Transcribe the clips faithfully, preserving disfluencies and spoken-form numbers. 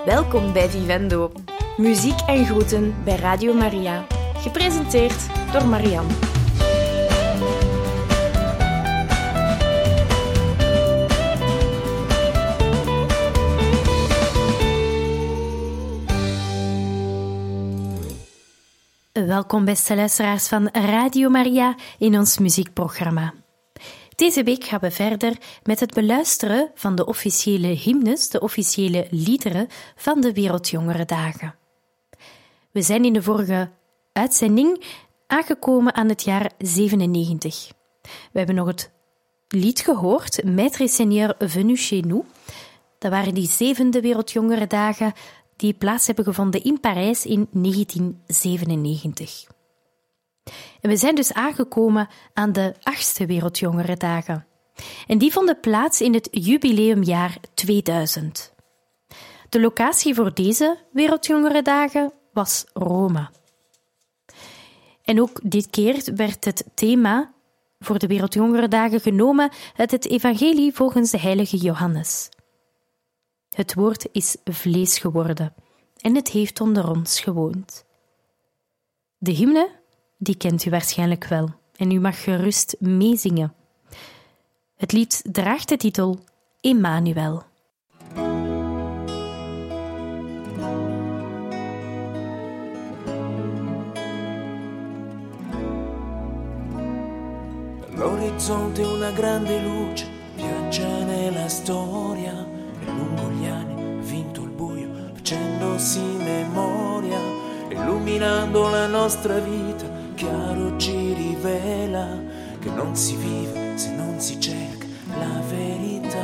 Welkom bij Vivendo. Muziek en groeten bij Radio Maria. Gepresenteerd door Marianne. Welkom beste luisteraars van Radio Maria in ons muziekprogramma. Deze week gaan we verder met het beluisteren van de officiële hymnes, de officiële liederen van de Wereldjongerendagen. We zijn in de vorige uitzending aangekomen aan het jaar zevenennegentig. We hebben nog het lied gehoord, Maître et Seigneur venu chez nous. Dat waren die zevende Wereldjongerendagen die plaats hebben gevonden in Parijs in negentien zevenennegentig. En we zijn dus aangekomen aan de achtste Wereldjongerendagen. En die vonden plaats in het jubileumjaar tweeduizend. De locatie voor deze Wereldjongerendagen was Rome. En ook dit keer werd het thema voor de Wereldjongerendagen genomen uit het evangelie volgens de heilige Johannes. Het woord is vlees geworden en het heeft onder ons gewoond. De hymne, die kent u waarschijnlijk wel en u mag gerust meezingen. Het lied draagt de titel Emmanuel. All'orizzonte una grande luce viaggia nella storia. Lungo gli anni ha vinto il buio, facendosi memoria, illuminando la nostra vita, chiaro ci rivela che non si vive se non si cerca la verità.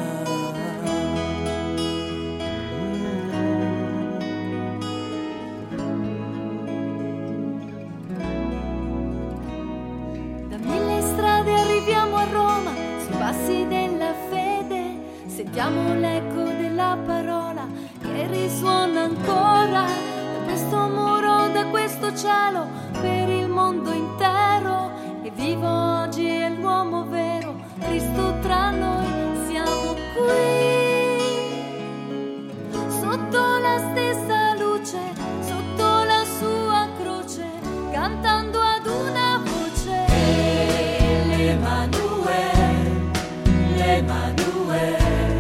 Da mille strade arriviamo a Roma, sui passi della fede. Sentiamo l'eco della parola che risuona ancora da questo muro, da questo cielo, per il mondo intero. E vivo oggi è l'uomo vero, Cristo tra noi, siamo qui. Sotto la stessa luce, sotto la sua croce, cantando ad una voce. L'Emanuele, l'Emanuele.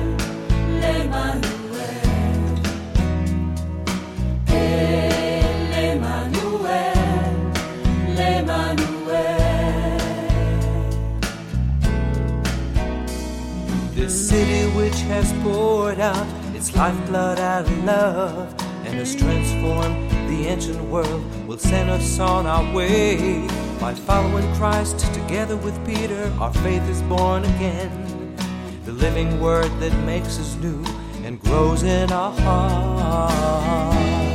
The city which has poured out its lifeblood out of love and has transformed the ancient world will send us on our way. By following Christ together with Peter, our faith is born again. The living word that makes us new and grows in our hearts.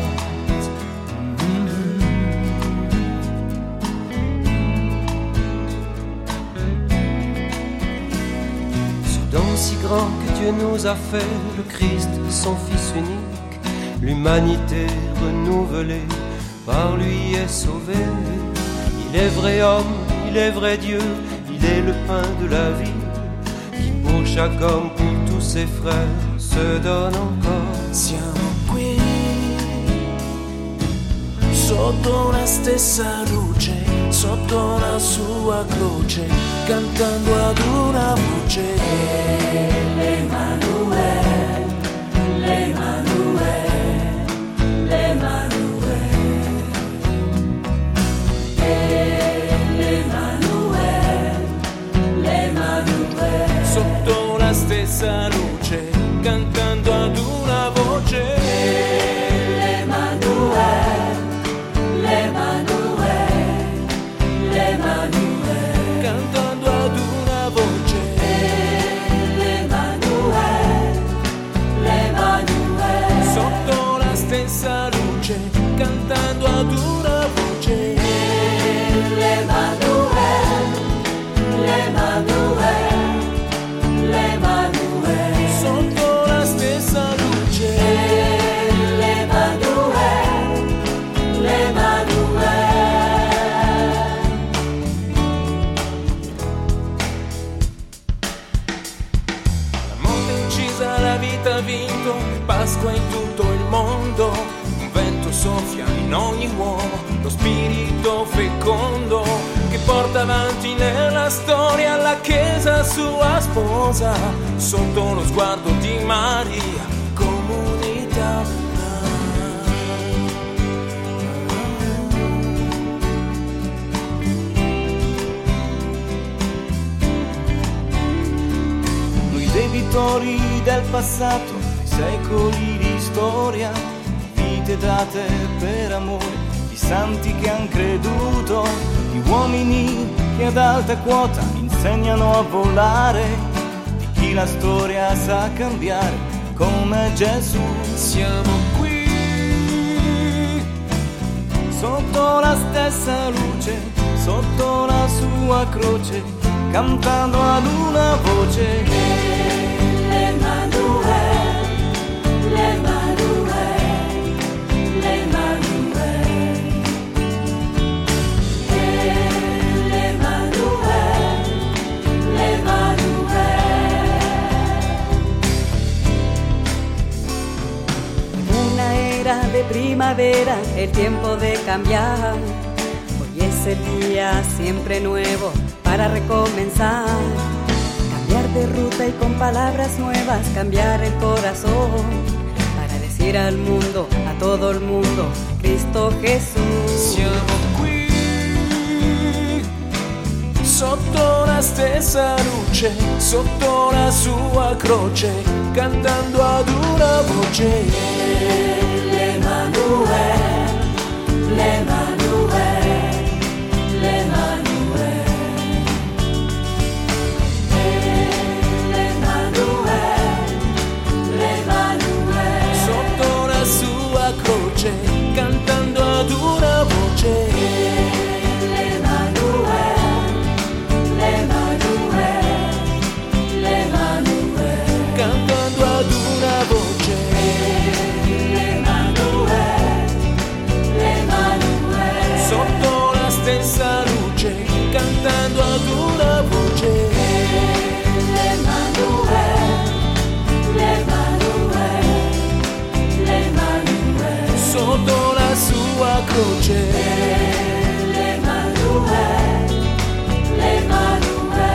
Si grand que Dieu nous a fait, le Christ, son Fils unique, l'humanité renouvelée, par lui est sauvée. Il est vrai homme, il est vrai Dieu, il est le pain de la vie, qui pour chaque homme, pour tous ses frères, se donne encore. Siamo qui, sotto la stessa luce, sotto la sua croce, cantando ad una voce. L'Emanuele, l'Emanuele, l'Emanuele, l'Emanuele, l'Emanuele. Sotto la stessa luce, cantando ad una voce. L'Emanuele, l'Emanuele, l'Emanuele, cantando ad una voce. L'Emanuele, l'Emanuele, sotto la stessa luce, cantando ad una voce. L'Emanuele, l'Emanuele, l'Emanuele, sotto la stessa luce. mondo, Pasqua in tutto il mondo, un vento soffia in ogni uomo, lo spirito fecondo che porta avanti nella storia la Chiesa sua sposa, sotto lo sguardo di Maria, comunità. Debitori del passato, secoli di storia, vite date per amore, di santi che han creduto, di uomini che ad alta quota insegnano a volare, di chi la storia sa cambiare come Gesù. Siamo qui sotto la stessa luce, sotto la sua croce, cantando ad una voce. De primavera, el tiempo de cambiar. Hoy es el día siempre nuevo para recomenzar. Cambiar de ruta y con palabras nuevas cambiar el corazón. Para decir al mundo, a todo el mundo, Cristo Gesù. Siamo qui sotto la stessa luce, sotto la sua croce, cantando ad una voce. L'Emanuel, l'Emanuel, l'Emanuel, l'Emanuel, l'Emanuel, sotto la sua croce, cantando ad una voce. L'Emanuel, l'Emanuel, l'Emanuel, cantando ad una voce. Sotto la stessa luce, cantando ad una voce. L'Emanuel, l'Emanuel, l'Emanuel, sotto la sua croce. L'Emanuel, l'Emanuel.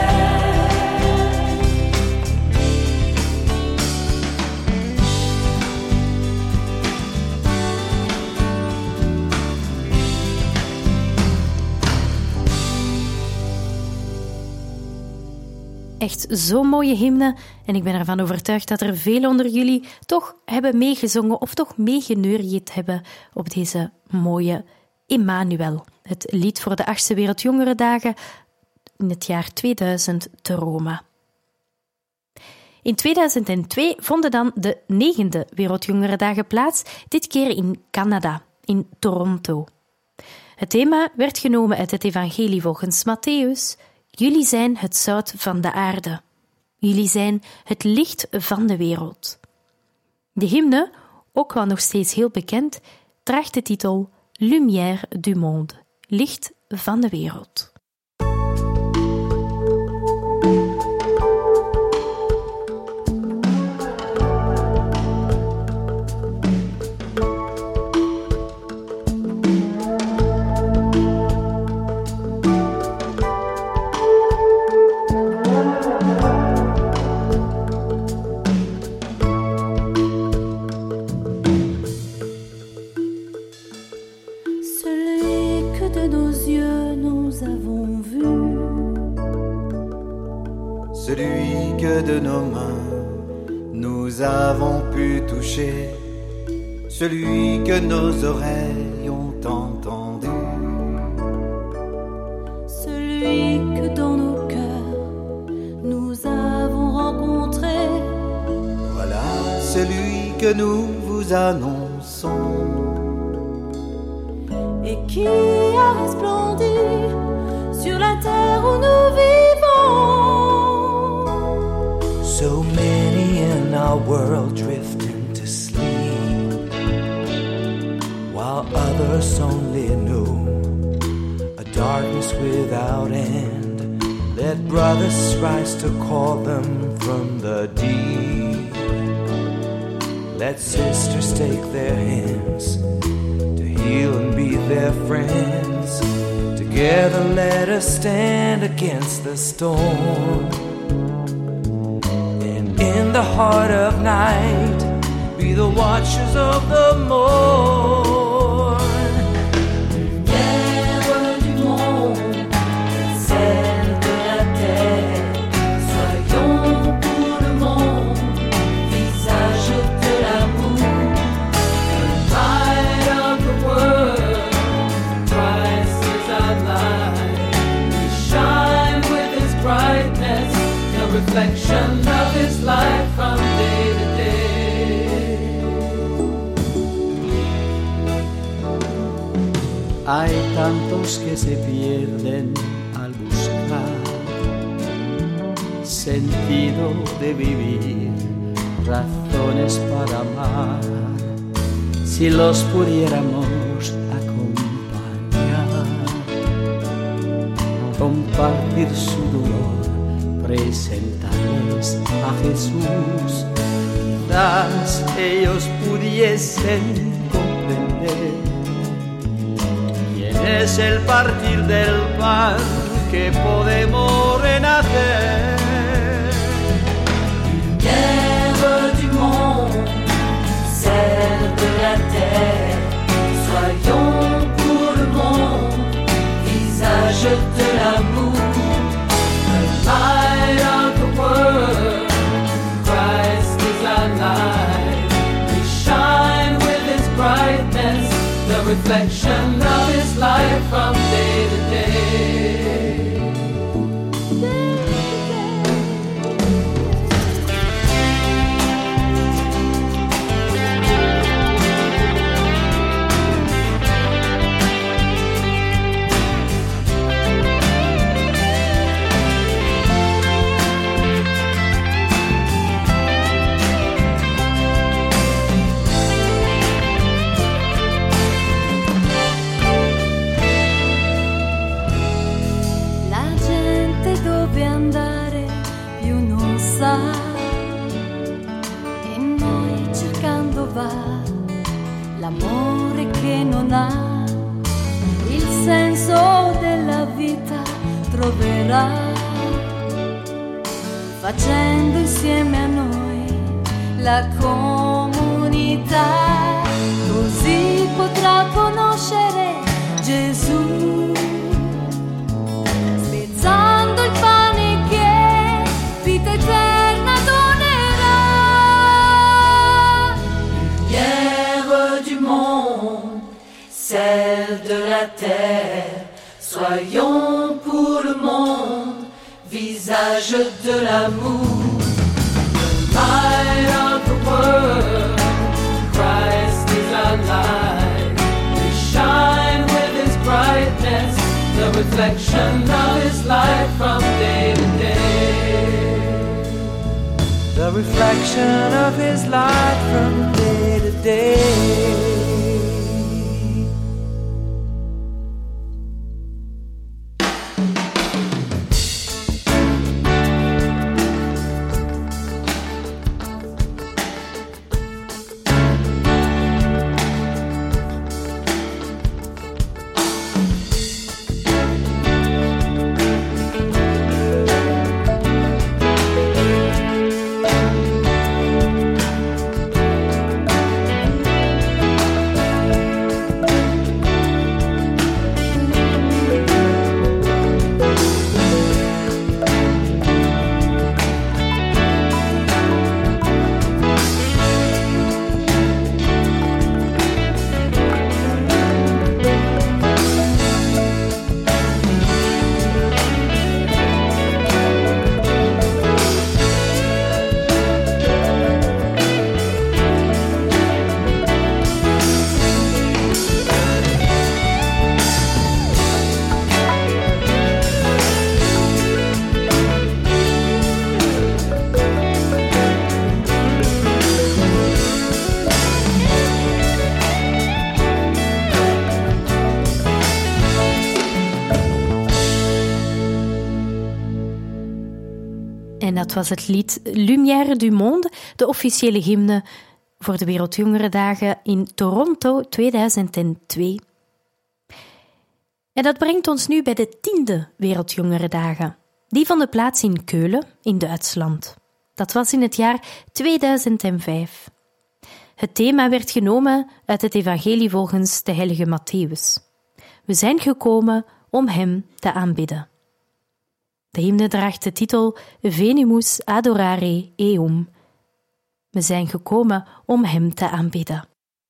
Echt zo'n mooie hymne en ik ben ervan overtuigd dat er veel onder jullie toch hebben meegezongen of toch meegeneuriëd hebben op deze mooie Emmanuel. Het lied voor de achtste Wereldjongerendagen in het jaar tweeduizend te Rome. In tweeduizend twee vonden dan de negende Wereldjongerendagen plaats, dit keer in Canada, in Toronto. Het thema werd genomen uit het evangelie volgens Mattheüs. Jullie zijn het zout van de aarde. Jullie zijn het licht van de wereld. De hymne, ook wel nog steeds heel bekend, draagt de titel Lumière du monde, licht van de wereld. Celui que de nos mains nous avons pu toucher, celui que nos oreilles ont entendu, celui que dans nos cœurs nous avons rencontré. Voilà celui que nous vous annonçons et qui a resplendi sur la terre où nous vivons. So many in our world drifting to sleep, while others only know a darkness without end. Let brothers rise to call them from the deep. let sisters take their hands to heal and be their friends. Together let us stand against the storm, and in the heart of night be the watchers of the morn. Guerre du monde, celle de la terre, soyons pour le monde, visage de l'amour. The light of the world, Christ is our light. We shine with His brightness, the reflection of His light from day to day. Hay tantos que se pierden al buscar sentido de vivir, razones para amar. Si los pudiéramos acompañar, compartir su dolor, presentarles a Jesús, quizás ellos pudiesen comprender. Es el partir del pan que podemos renacer. Guerre du monde, celle de la terre, soyons pour le monde, visage de l'amour. The light of the world, Christ is our light. We shine with His brightness, the reflection of His light from day to day. E noi cercando va l'amore che non ha il senso della vita troverà, facendo insieme a noi la comunità, così potrà conoscere Gesù, spezzando il pane che vita eterna donerà. Guerre du monde, celle de la terre, soyons pour le monde, visage de l'amour. The light of the world, Christ is our light. We shine with His brightness, the reflection of His light from day to day. The reflection of His light from day to day. En dat was het lied Lumière du Monde, de officiële hymne voor de Wereldjongerendagen in Toronto tweeduizend twee. En dat brengt ons nu bij de tiende Wereldjongerendagen. Die vonden plaats in Keulen in Duitsland. Dat was in het jaar tweeduizend vijf. Het thema werd genomen uit het evangelie volgens de heilige Mattheüs. We zijn gekomen om hem te aanbidden. De hymne draagt de titel Venimus adorare eum. We zijn gekomen om hem te aanbidden.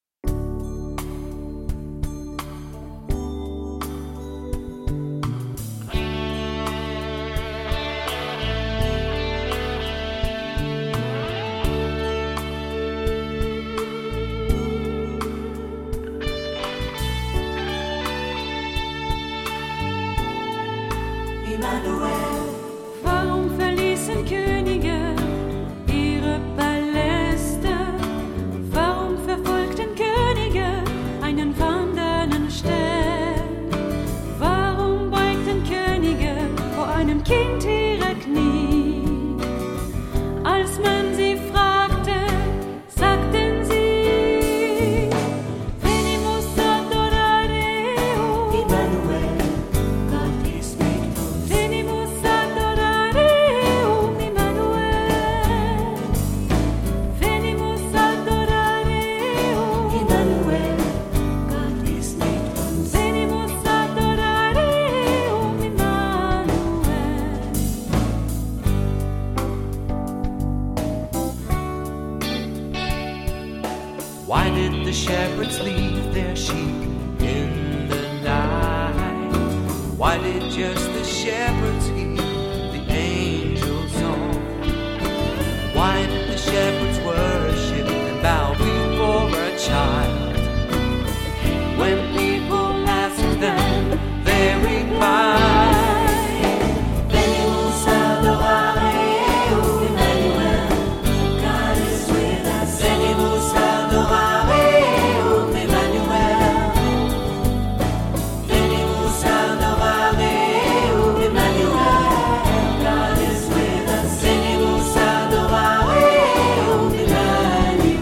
Warum verließen Könige ihre Paläste? Warum verfolgten Könige einen wandernden Stern? Warum beugten Könige vor einem Kind ihre Knie? Als man sie fragte, sagten sie: Venimus adorare eum. Immanuel, Gott ist mit uns. Venimus adorare eum, Immanuel. Venimus adorare eum. Immanuel, Gott ist mit uns. Venimus adorare eum, Immanuel. Why did the shepherds leave their sheep in the night? Why did just the shepherds hear the angels' song? Why did the shepherds worship and bow before a child? When people ask them, they reply, Venimus adorare eum, Immanuel, God is with us. Venimus adorare eum, Immanuel. Venimus adorare eum, Immanuel, God is with us. Venimus adorare eum, Immanuel.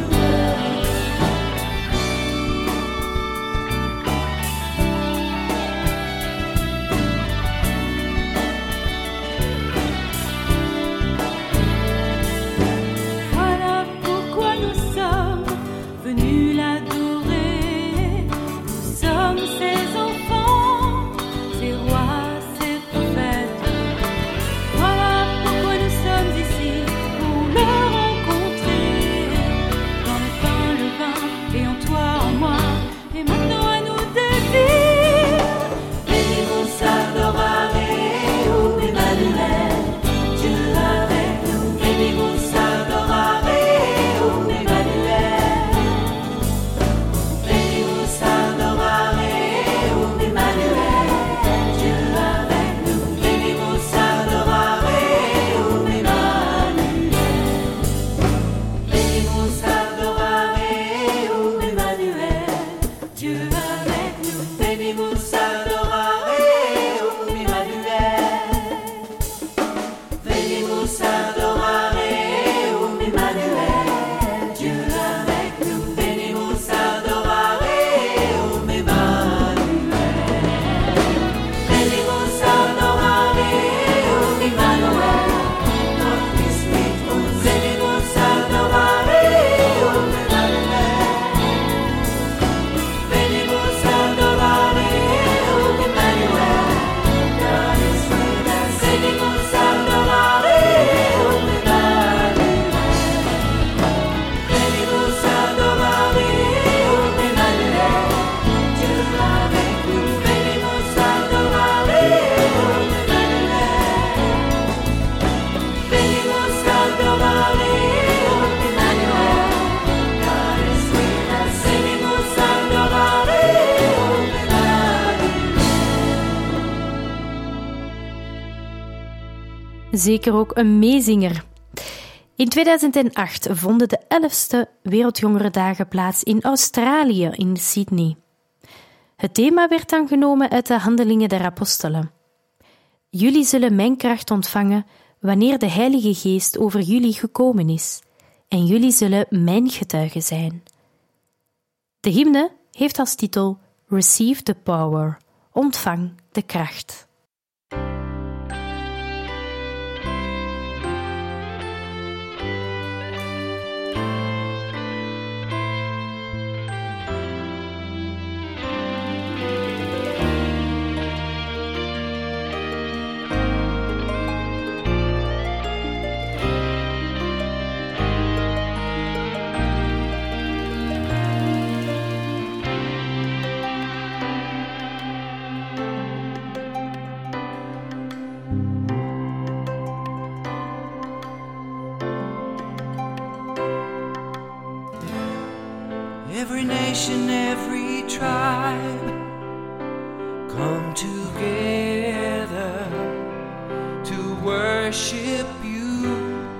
Voilà pourquoi nous sommes venus l'adorer. Nous sommes ses enfants, ses rois, ses prophètes. Voilà pourquoi nous sommes ici, pour le rencontrer. Dans le pain, le vin, et en toi, en moi. Et maintenant à nous de dire: Venimus adorare eum, Immanuel, Dieu avec nous. Venimus adorare eum, Immanuel. Venimus adorare eum, Immanuel, Dieu avec nous. Venimus adorare eum, Immanuel. Venimus adorare eum, Immanuel, Dieu avec nous. Venimus adorare eum, Immanuel. Venimus adorare eum, Immanuel, Dieu avec nous. Venimus adorare eum, Immanuel. Venimus adorare eum, Immanuel, Gott ist mit uns. Venimus adorare eum, Immanuel. Venimus adorare eum, Immanuel, God is with us. Venimus adorare eum, Immanuel. Venimus adorare eum, Immanuel, Dieu avec nous. Venimus adorare eum, Immanuel. Venimus adorare eum, Immanuel, God is with us. Venimus adorare eum, Immanuel. Zeker ook een meezinger. In tweeduizend acht vonden de elfste Wereldjongerendagen plaats in Australië, in Sydney. Het thema werd dan genomen uit de Handelingen der Apostelen. Jullie zullen mijn kracht ontvangen wanneer de Heilige Geest over jullie gekomen is. en jullie zullen mijn getuigen zijn. De hymne heeft als titel Receive the Power, ontvang de kracht. Every nation, every tribe, come together to worship you.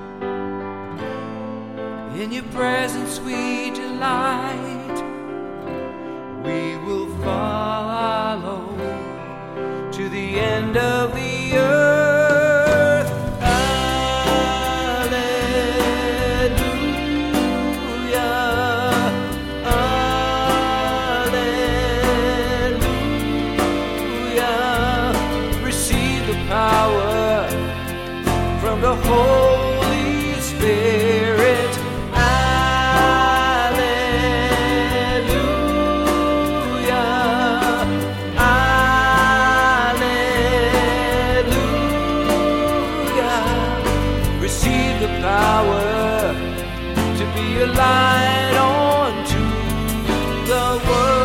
In your presence we delight, we will follow to the end of the earth. The Holy Spirit, Alleluia, Alleluia. Receive the power to be a light unto the world.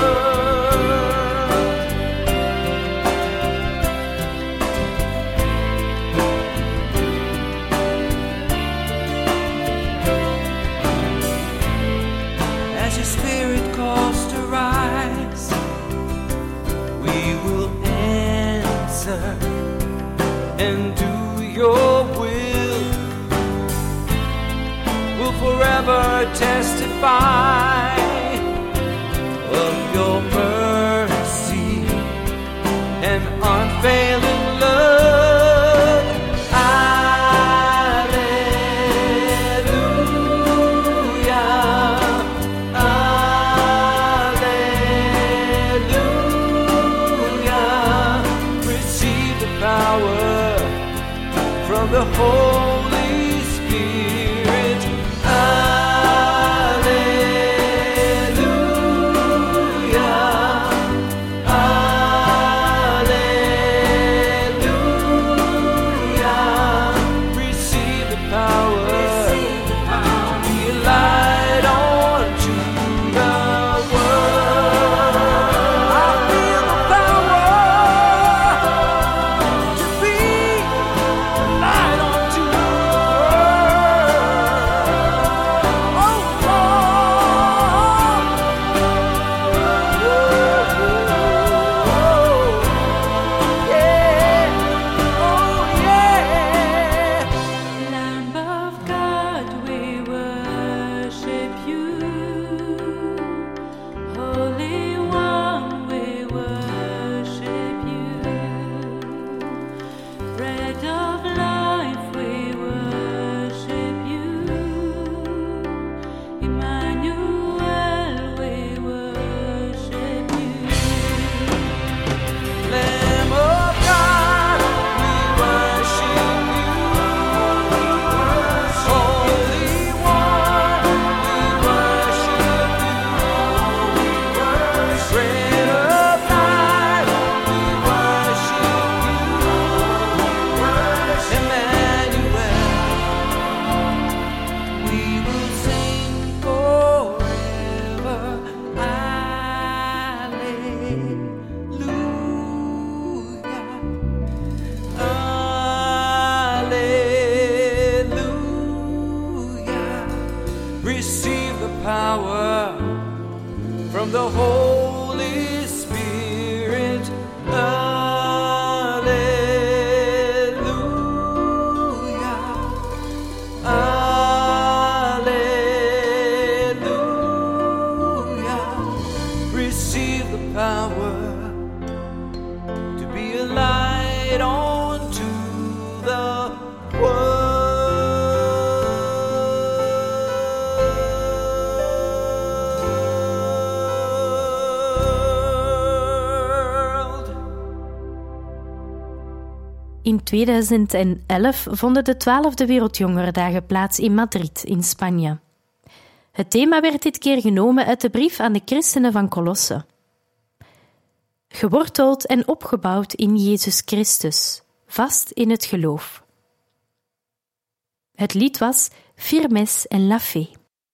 And do your will, will forever testify of your mercy and unfailing love. Alleluia, Alleluia. Receive the power from the Holy Spirit. Alleluia, Alleluia. Receive the power, receive the power to be a light unto the world. I feel the power to be light unto the world. Oh, Lord. Oh, yeah. Oh, yeah. Lamb of God, we worship you. Holy One, we worship you. Bread of life, we worship you. Emmanuel, we worship you. Lamb of God, we worship you. Holy One, we worship you. Bread of life, we worship you. Emmanuel, we will sing forever. Alleluia. Receive the power from the Holy Spirit. Alleluia, Alleluia. Receive the power to be a light unto the world. In tweeduizend elf vonden de twaalfde Wereldjongerendagen plaats in Madrid, in Spanje. Het thema werd dit keer genomen uit de brief aan de christenen van Colosse. Geworteld en opgebouwd in Jezus Christus, vast in het geloof. Het lied was Firmes en la Fe.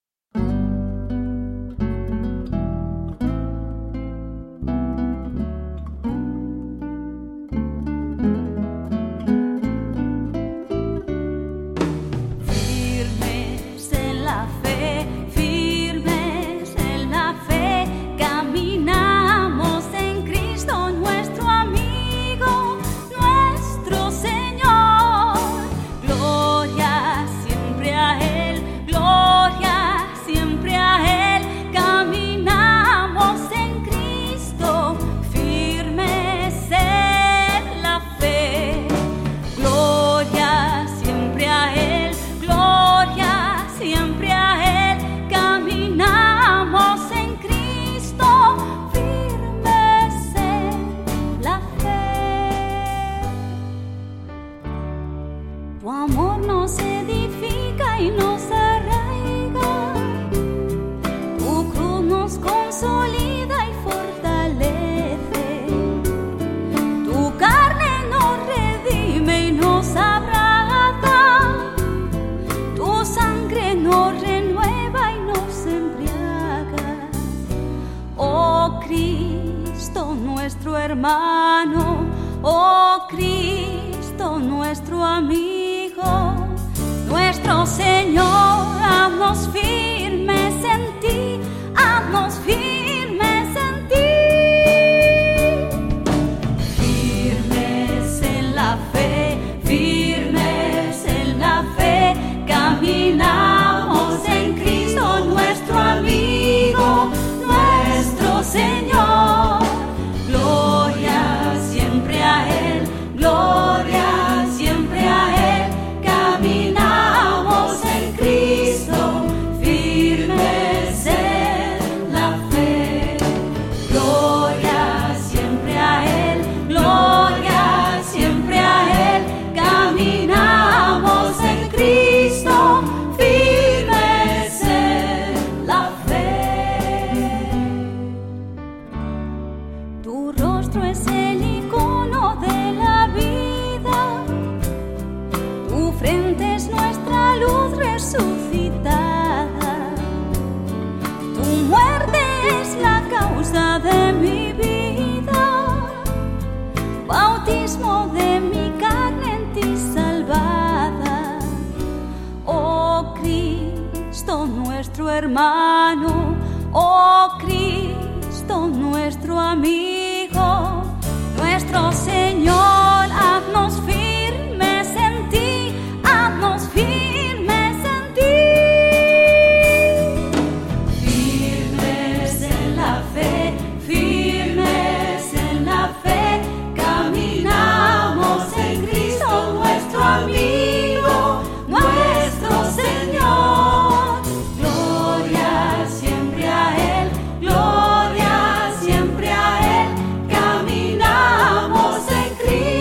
Hermano, oh Cristo, nuestro amigo, nuestro Señor, haznos firmes en ti, haznos firmes en ti. Firmes en la fe, firmes en la fe, caminamos en Cristo, nuestro amigo, nuestro Señor. Gloria siempre a Él, gloria siempre a Él, caminamos en Cristo, firmes en la fe. Gloria siempre a Él, gloria siempre a Él, caminamos en Cristo, firmes en la fe. Tu rostro es el icono de la vida, tu frente es nuestra luz resucitada, tu muerte es la causa de mi vida, bautismo de mi carne en ti salvada. Oh Cristo nuestro hermano, oh Cristo nuestro amigo, nuestro Señor, haznos firmes en ti, haznos firmes en ti. Firmes en la fe, firmes en la fe, caminamos en Cristo, nuestro amigo, nuestro Señor. Gloria siempre a Él, gloria siempre a Él, caminamos en Cristo.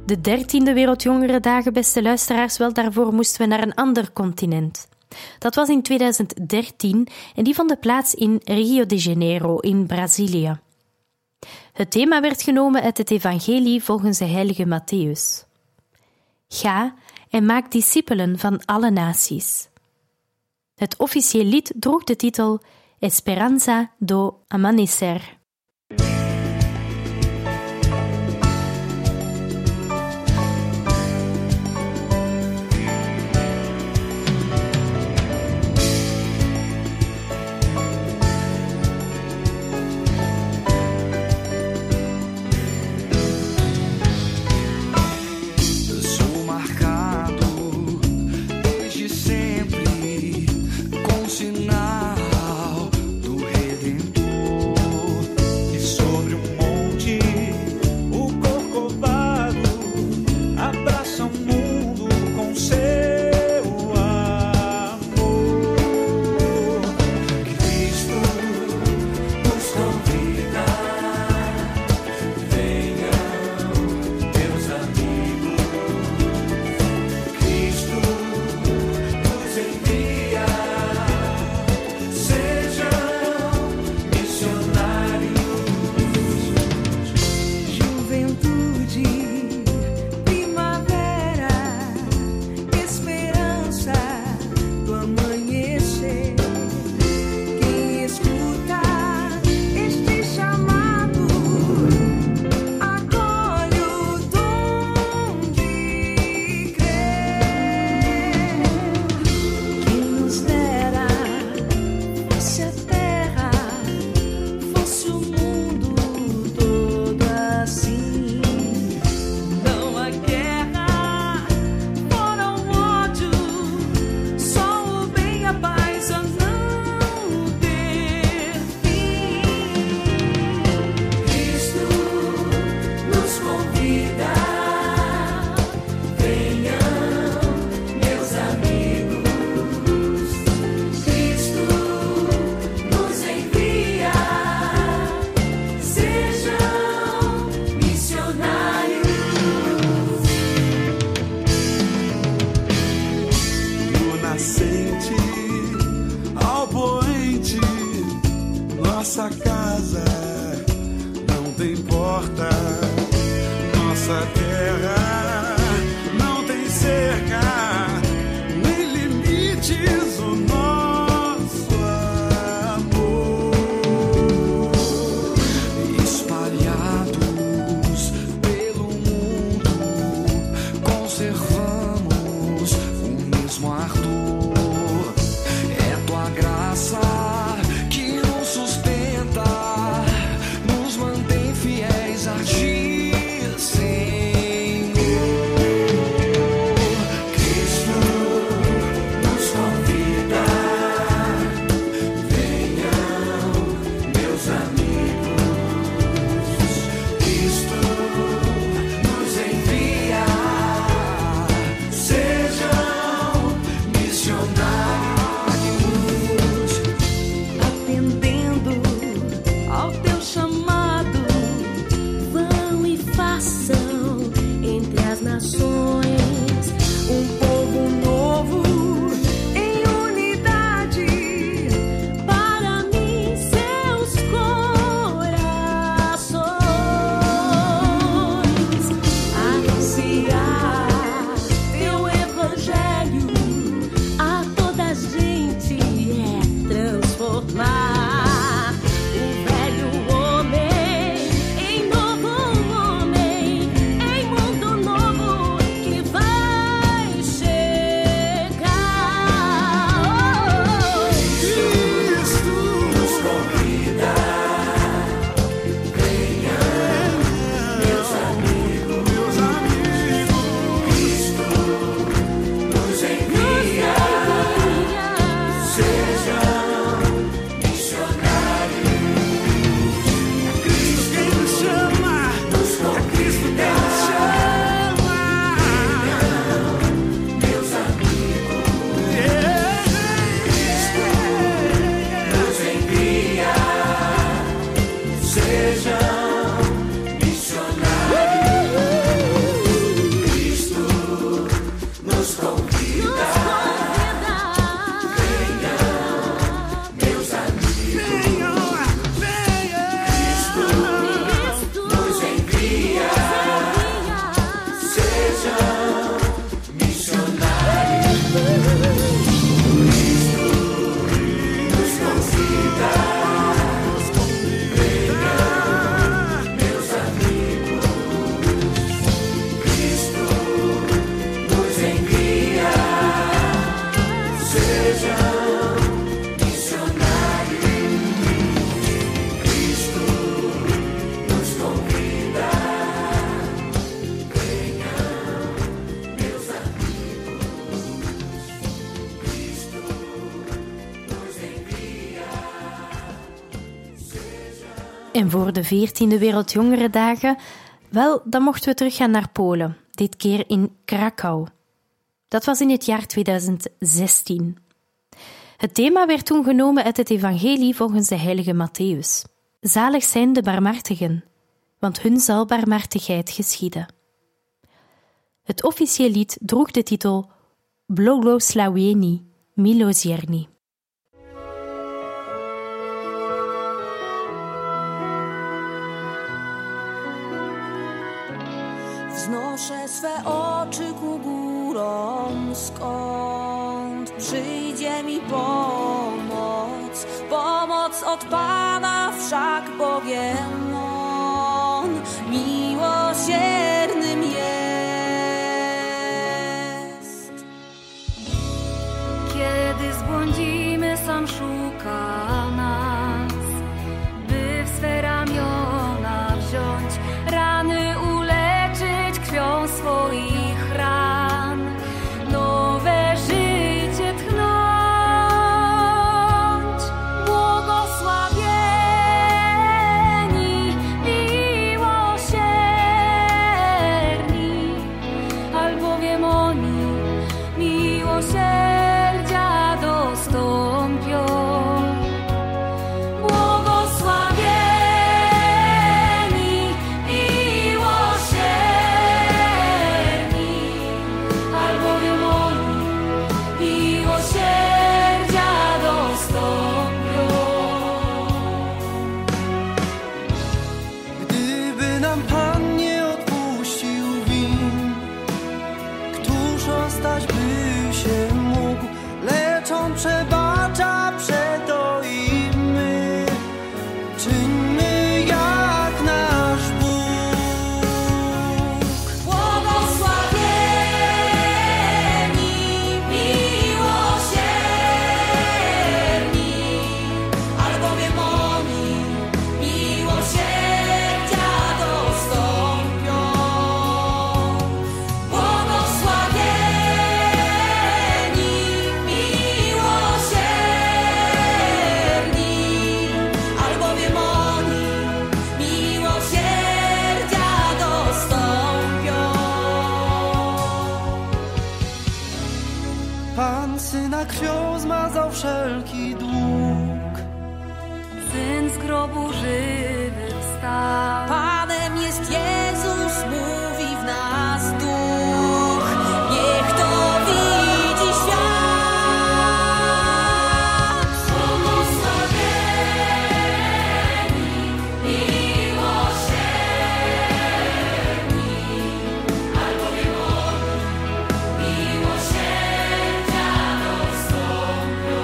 De dertiende Wereldjongerendagen, beste luisteraars, wel daarvoor moesten we naar een ander continent. Dat was in tweeduizend dertien en die vond plaats in Rio de Janeiro in Brazilië. Het thema werd genomen uit het evangelie volgens de heilige Mattheüs. Ga en maak discipelen van alle naties. Het officieel lied droeg de titel Esperanza do Amanecer. Nossa casa não tem porta, nossa terra não tem cerca, nem limites o nosso amor. Espalhados pelo mundo, conservamos o mesmo ardor. É tua graça que nos sustenta, nos mantém fiéis a ti, Senhor. En voor de veertiende Wereldjongerendagen, wel, dan mochten we teruggaan naar Polen, dit keer in Krakau. Dat was in het jaar tweeduizend zestien. Het thema werd toen genomen uit het evangelie volgens de heilige Mattheüs. Zalig zijn de barmhartigen, want hun zal barmhartigheid geschieden. Het officieel lied droeg de titel Błogosławieni Miłosierni. Wznoszę swe oczy ku górom, skąd przyjdzie mi pomoc. Pomoc od Pana wszak, bowiem On miłosiernym jest. Kiedy zbłądzimy, sam szuka nas, by w swe ramiona wziąć, rany uleczyć krwią swoich ran, nowe życie tchnąć. Błogosławieni, miłosierni, albowiem oni miłosierdzia dostąpią. Błogosławieni, miłosierni, albowiem oni miłosierdzia dostąpią. Gdyby nam Pan nie odpuścił win, któż ostać by się mógł? Lecz On przebacza, przeto i my czyńmy jak nasz Bóg. Błogosławieni, miłosierni, albowiem oni miłosierdzia dostąpią. Błogosławieni, miłosierni, albowiem oni miłosierdzia dostąpią. Pan Syna krwią zmazał wszelki dług. Syn z grobu żywy wstał. Panem jest Jezus, mówi w nas Duch. Niech to widzi świat. Błogosławieni, miłosierni, albowiem oni miłosierdzia dostąpią.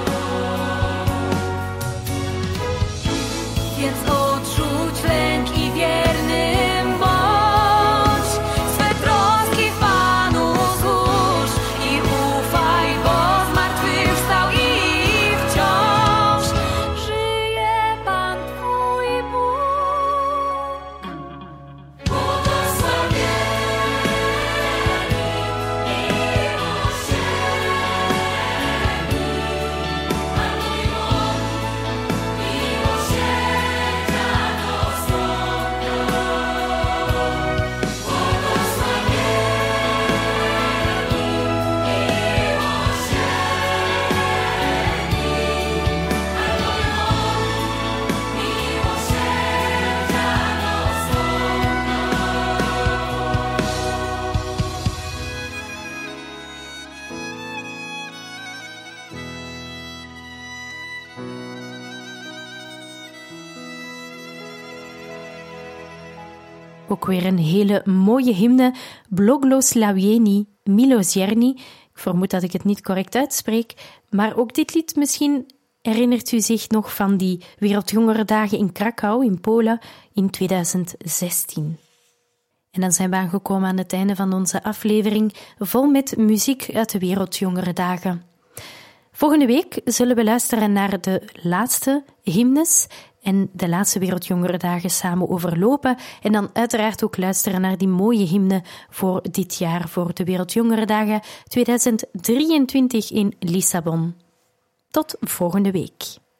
Więc odrzuć lęk i wiernym bądź. Swe troski w Panu złóż i ufaj, bo zmartwychwstał i wciąż żyje Pan Twój Bóg. Błogosławieni, miłosierni, albowiem oni miłosierdzia dostąpią. Ook weer een hele mooie hymne, Błogosławieni Miłosierni. Ik vermoed dat ik het niet correct uitspreek, maar ook dit lied misschien herinnert u zich nog van die Wereldjongerendagen in Krakau in Polen in tweeduizend zestien. En dan zijn we aangekomen aan het einde van onze aflevering, vol met muziek uit de Wereldjongerendagen. Volgende week zullen we luisteren naar de laatste hymnes en de laatste Wereldjongerendagen samen overlopen en dan uiteraard ook luisteren naar die mooie hymne voor dit jaar, voor de Wereldjongerendagen tweeduizend drieëntwintig in Lissabon. Tot volgende week.